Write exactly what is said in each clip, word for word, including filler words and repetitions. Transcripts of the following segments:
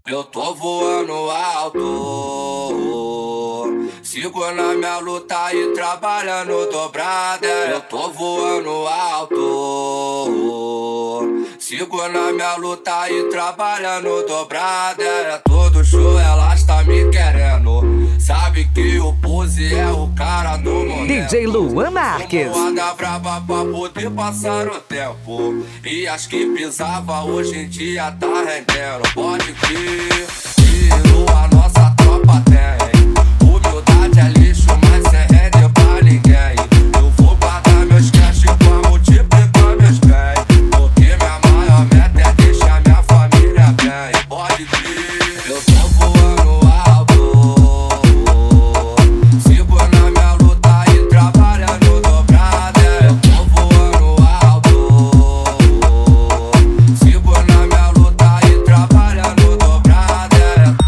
Eu tô voando alto, sigo na minha luta e trabalhando dobrada. Eu tô voando alto, sigo na minha luta e trabalhando dobrada. É todo show, elas tá me querendo. Sabe que o Pose é o cara do momento. D J Luan Marques. Anda brava pra poder passar o tempo. E as que pisava hoje em dia tá rendendo. Pode crer, tiro a nossa tropa tem. Humildade é lixo, mas sem rende pra ninguém. Eu vou guardar meus cash pra multiplicar meus bens. Porque minha maior meta é deixar minha família bem. Pode crer, eu tô voando alto, sigo na minha luta e trabalhando dobrada. Eu tô voando alto, sigo na minha luta e trabalhando dobrada.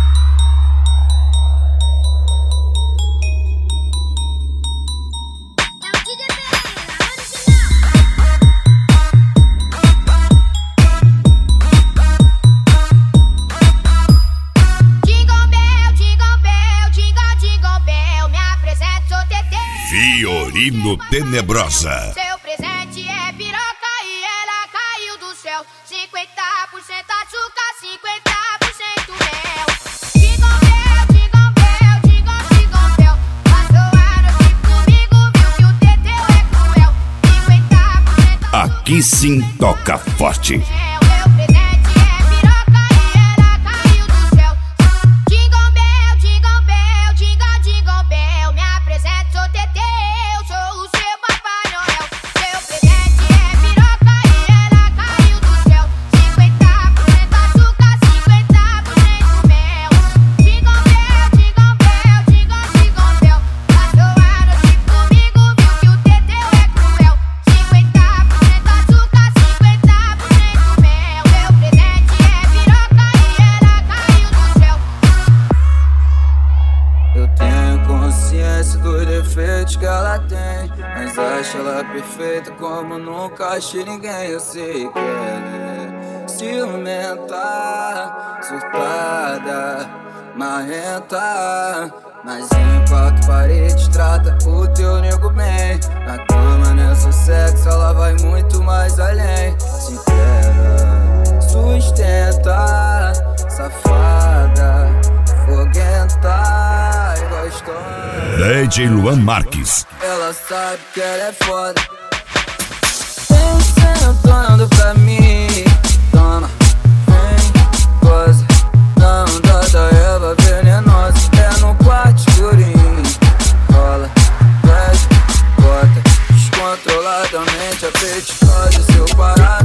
Fiorino Tenebrosa. Seu presente é piroca e ela caiu do céu. cinquenta por cento açúcar, cinquenta por cento mel. Jingle bell, jingle bell, jingle, jingle bell. Passou a noite comigo, viu que o teteu é cruel. cinquenta por cento Aqui sim toca forte. mel. Meu presente é piroca e ela caiu do céu. Jingle bell, jingle bell, jingle, jingle bell. Me apresento, sou teteu. Que ela tem, mas acho ela perfeita como nunca achei ninguém. Eu sei que ela é ciumenta, surtada, marrenta, mas em quatro paredes trata o teu nego bem. Na cama nessa sexo ela vai muito mais além. Se entrega, sustenta, safada, foguenta e gostosa. D J Luan Marques. Ela sabe que ela é foda. Vem sentando pra mim. Toma, vem, goza. Não dá da erva venenosa. É no quarto escurinho. Rola, pede, bota descontroladamente a apetitosa. Seu parado